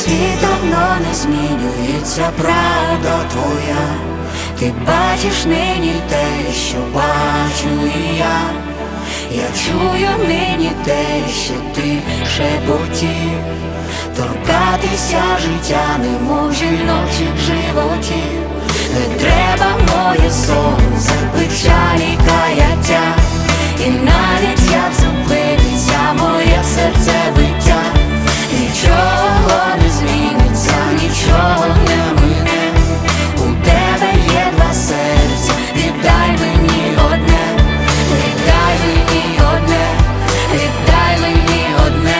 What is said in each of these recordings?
Світ давно не змінюється, правда твоя. Ти бачиш нині те, що бачу і я. Я чую нині те, що ти шепотів. Торкатися життя, немов жіночих животів. Не треба моє сонце, печалі, каяття. І навіть як зупиниться моє серце биття, нічого не зміниться, нічого не мине. У тебе є два серця, віддай мені одне, віддай мені одне, віддай мені одне.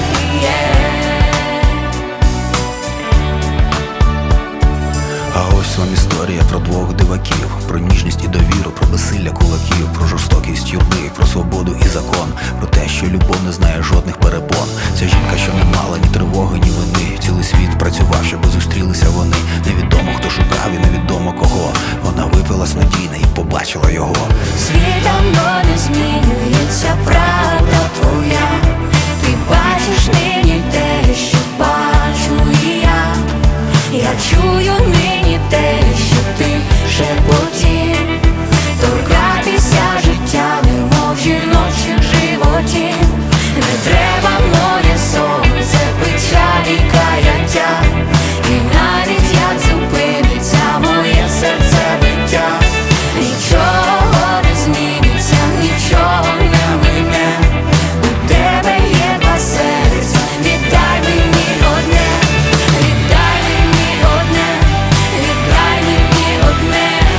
А ось вам історія про двох диваків, про ніжність і довіру, про безсилля кулаків, про жорстокість юрби, про свободу і закон, про те, що любов не знає жодних перепон. Ця жінка, що не мала ні тривоги, ні вини. Цілий світ працював, щоби зустрілися вони. Невідомо, хто шукав і невідомо кого. Вона випилась надійно і побачила його. Світ давно не змінюється, правда твоя. Ти бачиш нині те, що бачу і я. Я чую нині те, що ти шепотів. Торкатися життя, немов жіночих животів. Не треба моє сонце, печалі, каяття. І навіть як зупиниться моє серце биття, нічого не зміниться, нічого не мине. У тебе є два серця, віддай мені одне, віддай мені одне, віддай мені одне.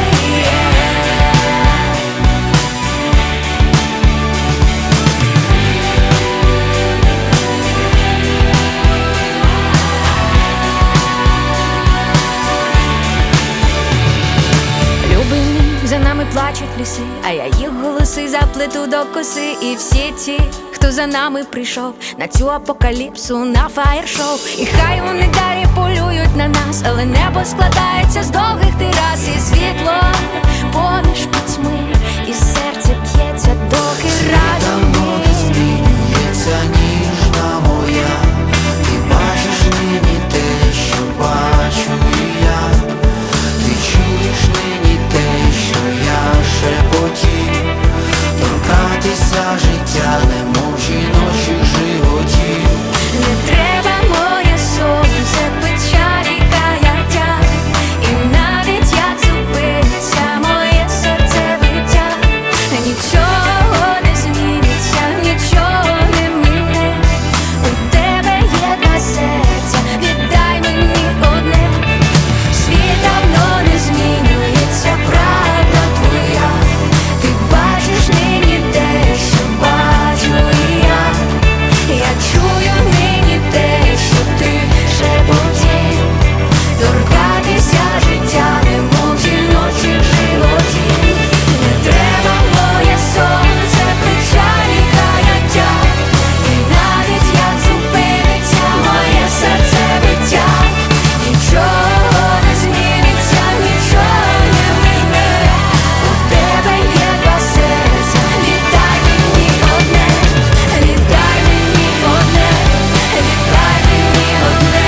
Любий мій, за нами плачуть ліси, а я їх голоси заплету до коси. І всі ті, хто за нами прийшов на цю апокаліпсу, на фаєр-шоу. І хай вони далі полюють на нас, але небо складається з довгих терас. І світло поміж пітьми, і серце б'ється, доки разом ми. Змінюється ніжна моя. Ти бачиш нині те, що бачу і я. Ти чуєш нині те, що я шепотів. Торкатися життя, немов жіночих животів. Не треба моє сонце, печалі, каяття. І навіть як зупиниться моє серце биття, нічого не зміниться, нічого не мине. У тебе є два серця, віддай мені одне. Світ давно не змінюється, правда твоя. Ти бачиш нині те, що бачу і я. Я чую нині те, що ти шепотів. Торкатися життя, немов жіночих животів. Не треба моє сонце, печалі, каяття. І навіть як зупиниться моє серце биття, нічого не зміниться, нічого не мине. У тебе є два серця, віддай мені одне, віддай мені одне, віддай мені одне.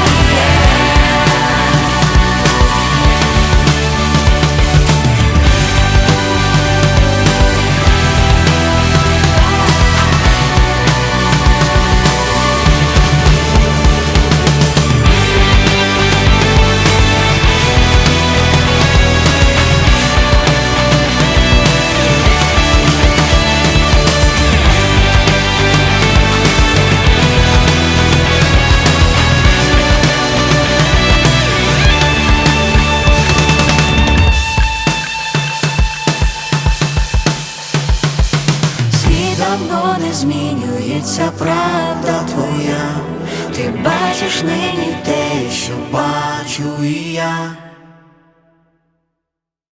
Світ давно не змінюється, правда твоя. Ти бачиш нині те, що бачу і я.